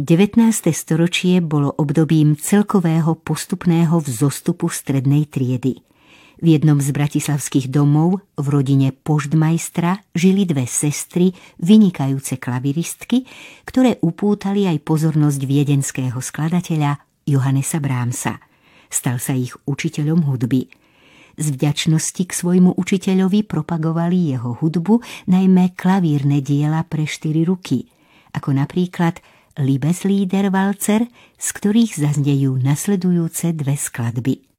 19. storočie bolo obdobím celkového postupného vzostupu strednej triedy. V jednom z bratislavských domov v rodine poštmajstra žili dve sestry, vynikajúce klaviristky, ktoré upútali aj pozornosť viedenského skladateľa Johannesa Brahmsa. Stal sa ich učiteľom hudby. Z vďačnosti k svojmu učiteľovi propagovali jeho hudbu, najmä klavírne diela pre 4 ruky, ako napríklad Liebeslieder Walzer, z ktorých zaznejú nasledujúce 2 skladby.